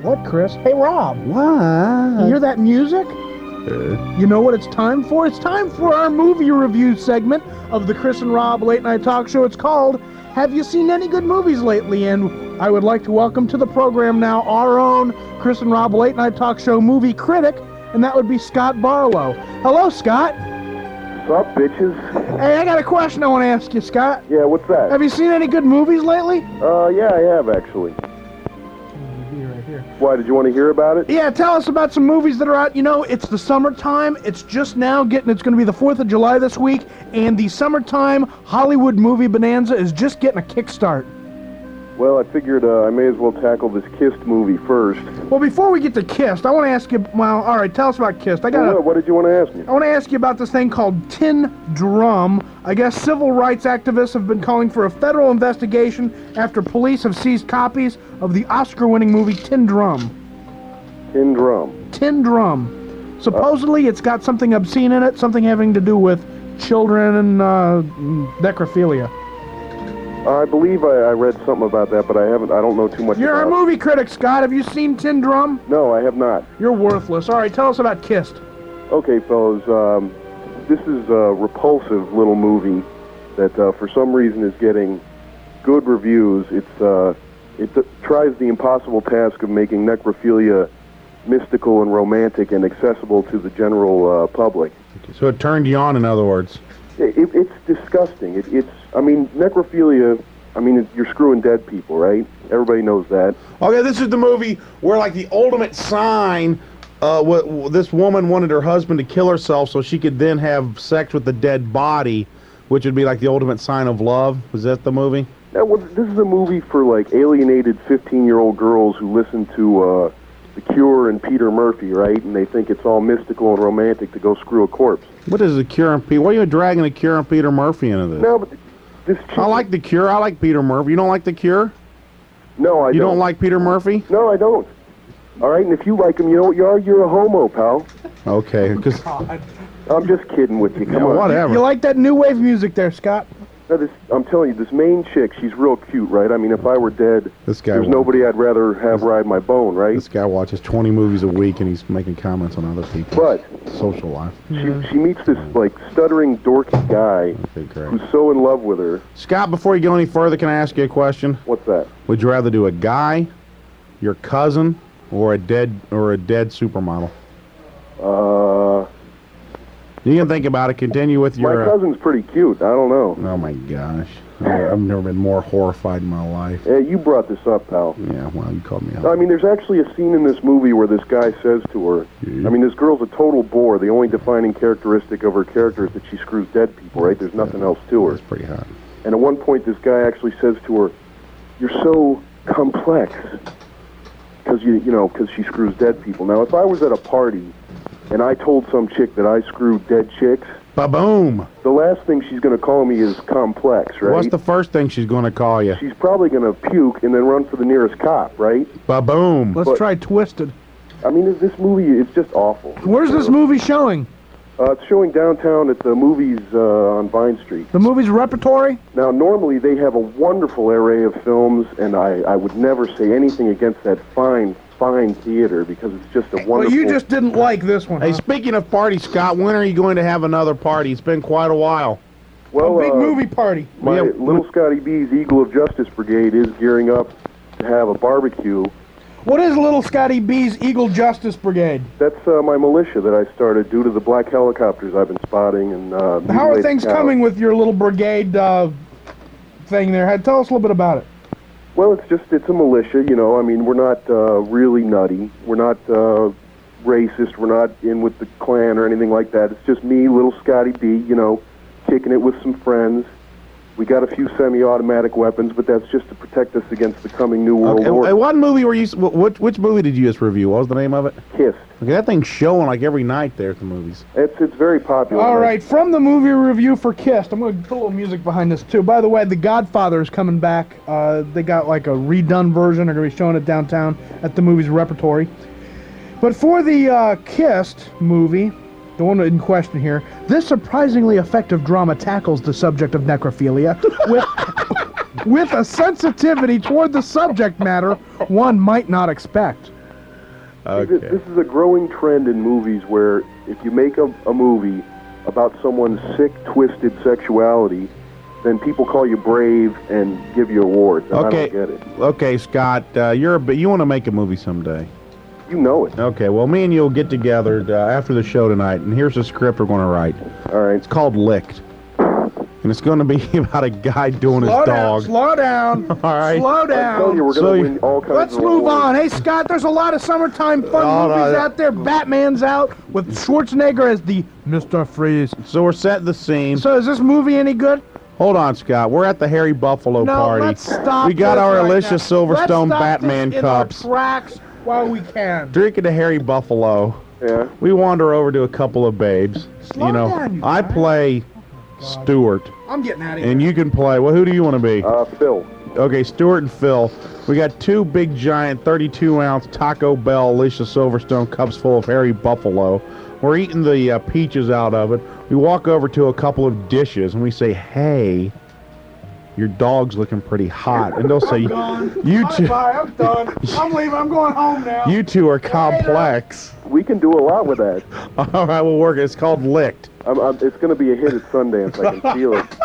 What, Chris? Hey, Rob. What? You hear that music? You know what it's time for? It's time for our movie review segment of the Chris and Rob Late Night Talk Show. It's called, Have You Seen Any Good Movies Lately? And I would like to welcome to the program now our own Chris and Rob Late Night Talk Show movie critic, and that would be Scott Barlow. Hello, Scott. What's up, bitches? Hey, I got a question I want to ask you, Scott. Yeah, what's that? Have you seen any good movies lately? Yeah, I have, actually. Right here. Why, did you want to hear about it? Yeah, tell us about some movies that are out. You know, it's the summertime. It's just now it's going to be the 4th of July this week, and the summertime Hollywood movie bonanza is just getting a kickstart. Well, I figured I may as well tackle this Kissed movie first. Well, before we get to Kissed, I want to ask you, well, all right, tell us about Kissed. What did you want to ask me? I want to ask you about this thing called Tin Drum. I guess civil rights activists have been calling for a federal investigation after police have seized copies of the Oscar-winning movie Tin Drum. Tin Drum. Tin Drum. Supposedly, it's got something obscene in it, something having to do with children and necrophilia. I believe I read something about that, but I don't know too much You're about it. a movie critic, Scott. Have you seen Tin Drum? No, I have not. You're worthless. All right, tell us about Kissed. Okay, fellas, this is a repulsive little movie that for some reason is getting good reviews. It tries the impossible task of making necrophilia mystical and romantic and accessible to the general public. So it turned you on, in other words. It's disgusting. Necrophilia, you're screwing dead people, right? Everybody knows that. Okay, this is the movie where, like, the ultimate sign, this woman wanted her husband to kill herself so she could then have sex with the dead body, which would be like the ultimate sign of love. Was that the movie? Yeah, well, this is a movie for, like, alienated 15-year-old girls who listen to The Cure and Peter Murphy, right? And they think it's all mystical and romantic to go screw a corpse. What is The Cure and Peter? Why are you dragging The Cure and Peter Murphy into this? No, but this chick... I like The Cure. I like Peter Murphy. You don't like The Cure? No, I don't. You don't like Peter Murphy? No, I don't. All right, and if you like him, you know what you are? You're a homo, pal. Okay, because... I'm just kidding with you. Come on. Whatever. You like that new wave music there, Scott? Now, I'm telling you, this main chick, she's real cute, right? I mean, if I were dead, there's nobody I'd rather have ride my bone, right? This guy watches 20 movies a week, and he's making comments on other people's social life. She meets this, like, stuttering, dorky guy who's so in love with her. Scott, before you go any further, can I ask you a question? What's that? Would you rather do a guy, your cousin, or a dead supermodel? You can think about it. Continue with your... My cousin's pretty cute. I don't know. Oh, my gosh. I've never been more horrified in my life. Yeah, you brought this up, pal. Yeah, well, you called me out. I mean, there's actually a scene in this movie where this guy says to her, I mean, this girl's a total bore. The only defining characteristic of her character is that she screws dead people, right? There's nothing else to her. That's pretty hot. And at one point, this guy actually says to her, "You're so complex," because because she screws dead people. Now, if I was at a party and I told some chick that I screw dead chicks, ba-boom! The last thing she's going to call me is complex, right? What's the first thing she's going to call you? She's probably going to puke and then run for the nearest cop, right? Ba-boom! Let's try Twisted. I mean, this movie is just awful. Where's this movie showing? It's showing downtown at the movies on Vine Street. The movie's repertory? Now, normally they have a wonderful array of films, and I would never say anything against that fine theater because it's just a wonderful... Well, you just didn't like this one, Hey, speaking of parties, Scott, when are you going to have another party? It's been quite a while. Well, a big movie party. My Little Scotty B's Eagle of Justice Brigade is gearing up to have a barbecue. What is Little Scotty B's Eagle Justice Brigade? That's my militia that I started due to the black helicopters I've been spotting. And how are things coming with your little brigade thing there? Tell us a little bit about it. Well, it's a militia, you know. I mean, we're not really nutty. We're not racist. We're not in with the Klan or anything like that. It's just me, Little Scotty B, you know, kicking it with some friends. We got a few semi-automatic weapons, but that's just to protect us against the coming New World War. Hey, what movie were you... Which movie did you just review? What was the name of it? Kissed. Okay, that thing's showing like every night there at the movies. It's very popular. All right, from the movie review for Kissed, I'm going to put a little music behind this, too. By the way, The Godfather is coming back. They got like a redone version. They're going to be showing it downtown at the movie's repertory. But for the Kissed movie... the one in question here, this surprisingly effective drama tackles the subject of necrophilia with a sensitivity toward the subject matter one might not expect. Okay. This is a growing trend in movies where if you make a movie about someone's sick, twisted sexuality, then people call you brave and give you awards. And Okay. I don't get it. Okay, Scott, you want to make a movie someday. You know it. Okay, well, me and you will get together after the show tonight, and here's the script we're going to write. All right. It's called Licked. And it's going to be about a guy doing his dog. Slow down. All right. Slow I tell you, down. we're So going you- to win all kinds Let's of move awards. on. Hey, Scott, there's a lot of summertime fun Oh, no, movies that- out there. Batman's out with Schwarzenegger as the Mr. Freeze. So we're setting the scene. So is this movie any good? Hold on, Scott. We're at the Harry Buffalo No, party. let's stop. We got this our right Alicia now. Silverstone Let's stop Batman this in cups. our tracks while we can. Drinking the Harry Buffalo. Yeah. We wander over to a couple of babes. Slow down, you I guys. play Stuart, I'm getting out of here. and you can play. Well, who do you want to be? Phil. Okay, Stuart and Phil. We got two big, giant, 32-ounce Taco Bell Alicia Silverstone cups full of Harry Buffalo. We're eating the peaches out of it. We walk over to a couple of dishes, and we say, "Hey, your dog's looking pretty hot." And they'll say, Gone. "You two, Bye, I'm done. I'm leaving. I'm going home now. you two are complex." We can do a lot with that. All right, we'll work it. It's called Licked. It's going to be a hit at Sundance. I can feel it.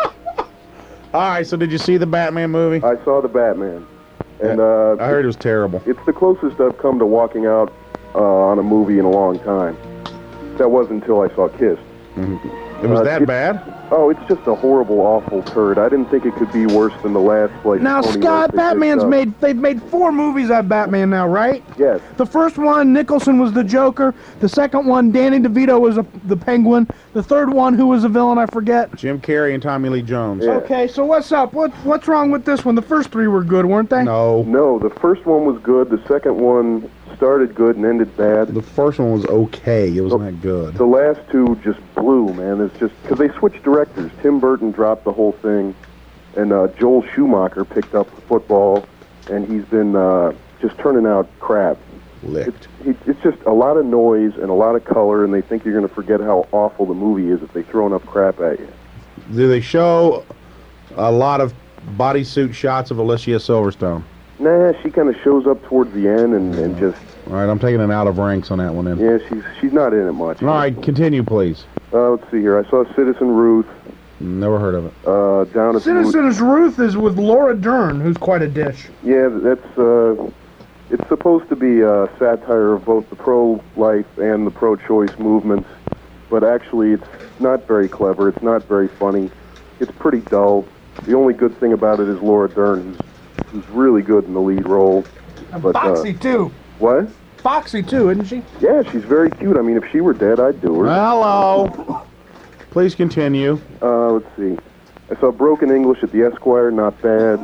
All right, so did you see the Batman movie? I saw the Batman, and I heard it was terrible. it's the closest I've come to walking out on a movie in a long time. That wasn't until I saw Kiss. It was that it- bad? Oh, it's just a horrible, awful turd. I didn't think it could be worse than the last, like, Now, 20 Scott, years they picked up. they've made 4 movies at Batman now, right? Yes. The first one, Nicholson was the Joker. The second one, Danny DeVito was the Penguin. The third one, who was the villain, I forget. Jim Carrey and Tommy Lee Jones. Yeah. Okay, so what's up? What's wrong with this one? The first 3 were good, weren't they? No. No, the first one was good. The second one started good and ended bad. The first one was okay. It wasn't that good. The last 2 just blew, man. It's just because they switched directors. Tim Burton dropped the whole thing, and Joel Schumacher picked up the football, and he's been just turning out crap. Licked. It's just a lot of noise and a lot of color, and they think you're going to forget how awful the movie is if they throw enough crap at you. Do they show a lot of bodysuit shots of Alicia Silverstone? Nah, she kind of shows up towards the end and just, All right, I'm taking an out of ranks on that one then. yeah, she's not in it much. All right, continue, please. Let's see here. I saw Citizen Ruth Never heard of it. down at Citizens Ruth is with Laura Dern, who's quite a dish. Yeah, that's it's supposed to be a satire of both the pro-life and the pro-choice movements, but actually it's not very clever. It's not very funny. It's pretty dull. The only good thing about it is Laura Dern, who's really good in the lead role. And But, Foxy, too. What? Foxy, too, isn't she? Yeah, she's very cute. I mean, if she were dead, I'd do her. Hello. Please continue. Let's see. I saw Broken English at the Esquire, not bad.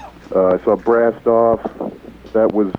I saw Brassed Off. That was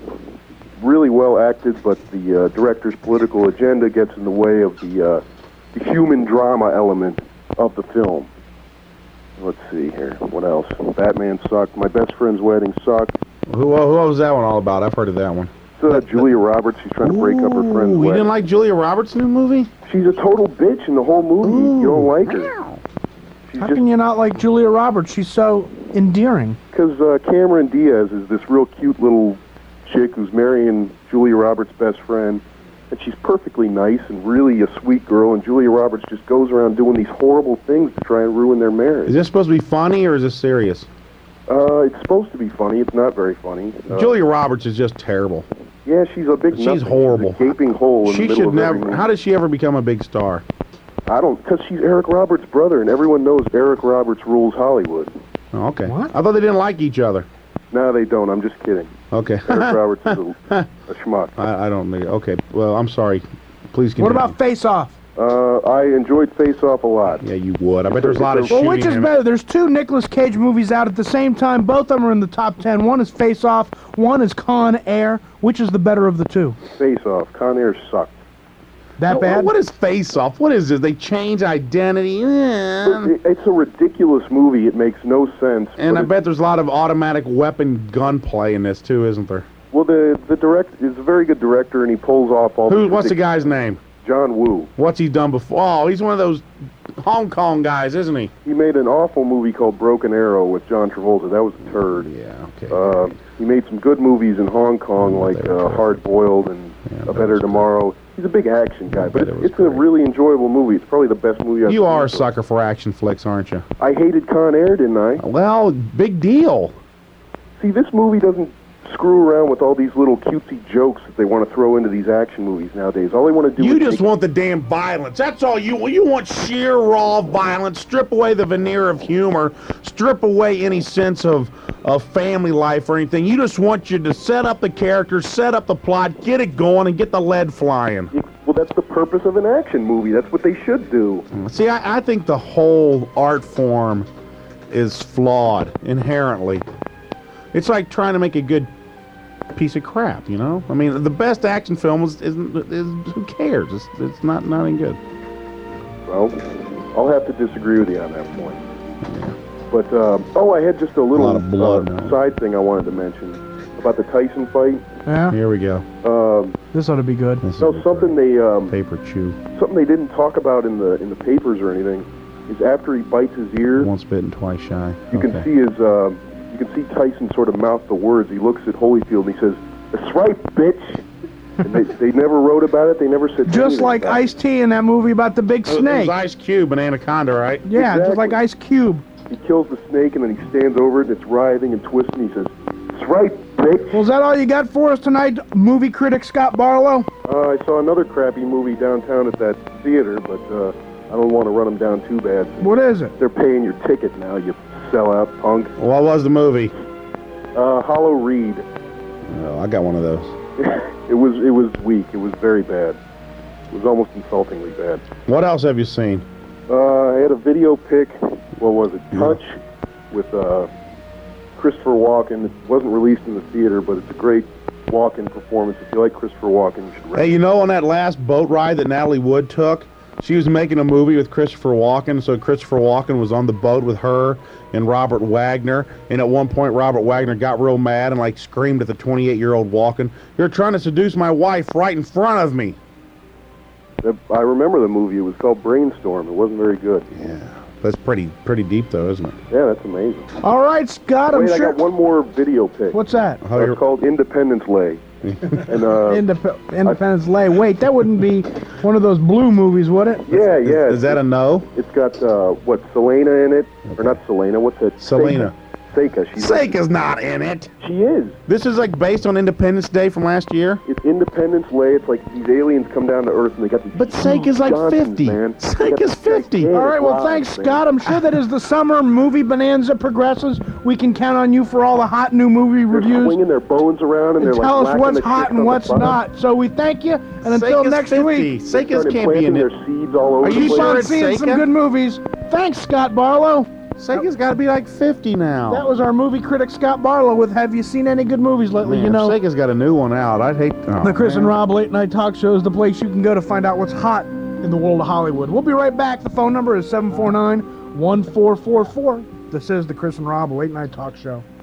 really well acted, but the director's political agenda gets in the way of the human drama element of the film. Let's see here. What else? Batman sucked. My Best Friend's Wedding sucked. Who was that one all about? I've heard of that one. Julia Roberts, she's trying to break up her friend's You wedding. didn't like Julia Roberts' new movie? She's a total bitch in the whole movie. You don't like her. She's How just can you not like Julia Roberts? She's so endearing. because Cameron Diaz is this real cute little chick who's marrying Julia Roberts' best friend, and she's perfectly nice and really a sweet girl, and Julia Roberts just goes around doing these horrible things to try and ruin their marriage. Is this supposed to be funny or is this serious? It's supposed to be funny. It's not very funny. Julia Roberts is just terrible. Yeah, she's a big She's nothing. horrible. She's a gaping hole in the She middle should of never. everything. How did she ever become a big star? I don't, because she's Eric Roberts' brother, and everyone knows Eric Roberts rules Hollywood. Oh, okay. What? I thought they didn't like each other. No, they don't. I'm just kidding. Okay. Eric Roberts is a schmuck. I don't need. Okay. Well, I'm sorry. Please continue. What about Face Off? I enjoyed Face Off a lot. Yeah, you would. I bet there's a lot of Well, shooting. which is in it. better? There's 2 Nicolas Cage movies out at the same time. Both of them are in the top 10. One is Face Off. One is Con Air. Which is the better of the 2? Face Off. Con Air sucked. That bad? What is Face Off? What is it? They change identity. It's a ridiculous movie. It makes no sense. And but I it- bet there's a lot of automatic weapon gunplay in this too, isn't there? Well, the director is a very good director, and he pulls off all. What's the guy's name? John Woo. What's he done before? Oh, he's one of those Hong Kong guys, isn't he? He made an awful movie called Broken Arrow with John Travolta. That was a turd. Yeah. Okay. He made some good movies in Hong Kong, like Hard Boiled and A Better Tomorrow. He's a big action guy, but it's a really enjoyable movie. It's probably the best movie I've seen. You are a sucker for action flicks, aren't you? I hated Con Air, didn't I? Well, big deal. See, this movie doesn't screw around with all these little cutesy jokes that they want to throw into these action movies nowadays. All they want to do You is just want the damn violence. That's all you want. You want sheer raw violence. Strip away the veneer of humor. Strip away any sense of family life or anything. You just want you to set up the characters, set up the plot, get it going, and get the lead flying. Well, that's the purpose of an action movie. That's what they should do. See, I think the whole art form is flawed inherently. It's like trying to make a good piece of crap, you know? I mean, the best action film is who cares? It's not any good. Well, I'll have to disagree with you on that point. Yeah. But, I had just a little lot of blood now. side thing I wanted to mention about the Tyson fight. Yeah, Here we go. this ought to be good. This is No, something they paper chew. something they didn't talk about in the papers or anything is after he bites his ear, Once bitten, twice shy. you can see his you can see Tyson sort of mouth the words. He looks at Holyfield and he says, "That's right, bitch." And they never wrote about it. They never said Just anything like about it. Ice-T in that movie about the big It was snake. Ice Cube and Anaconda, right? Yeah, just Exactly. like Ice Cube. He kills the snake and then he stands over it and it's writhing and twisting. He says, "That's right, bitch." Well, is that all you got for us tonight, movie critic Scott Barlow? I saw another crappy movie downtown at that theater, but I don't want to run them down too bad. What is it? They're paying your ticket now, you sellout punk. What was the movie? Hollow Reed. Oh, I got one of those. It was weak. It was very bad. It was almost insultingly bad. What else have you seen? I had a video pic. What was it? Touch with Christopher Walken. It wasn't released in the theater, but it's a great Walken performance. If you like Christopher Walken, you should rent Hey, you know, on that last boat ride that Natalie Wood took, she was making a movie with Christopher Walken, so Christopher Walken was on the boat with her and Robert Wagner, and at one point Robert Wagner got real mad and like screamed at the 28-year-old Walken, "You're trying to seduce my wife right in front of me." I remember the movie. It was called Brainstorm. It wasn't very good. Yeah, that's pretty deep though, isn't it? Yeah, that's amazing. All right, Scott, I'm Wait, I sure. got one more video pic. What's that? Oh, you're- It's called Independence Lay. And Independence Lay. Wait, that wouldn't be one of those blue movies, would it? yeah. Is that a no? It's got Selena in it, or not Selena? What's that? Selena. Seika. She's Seika's not in it. She is. This is like based on Independence Day from last year. It's Independence Lay. It's like these aliens come down to Earth and they got these. But huge Seika's like Johnsons, 50. Man. Seika's 50. All right, well, thanks, Scott. I'm sure that as the summer movie bonanza progresses, we can count on you for all the hot new movie They're reviews. swinging their bones around and they're And like tell us whacking what's the hot chicks and on the what's butt. not. So we thank you, and until Seika's next 50. week, They Seika's started can't be planting in their it. seeds all over Are the you place. sure on it's seeing some Seika? good movies. Thanks, Scott Barlow. Seika's got to be like 50 now. That was our movie critic Scott Barlow with Have You Seen Any Good Movies Lately? Man, You know, Seika's got a new one out. I'd hate. Oh, the Chris and man. Rob Late Night Talk Show is the place you can go to find out what's hot in the world of Hollywood. We'll be right back. The phone number is 749-1444. This is the Chris and Rob Late Night Talk Show.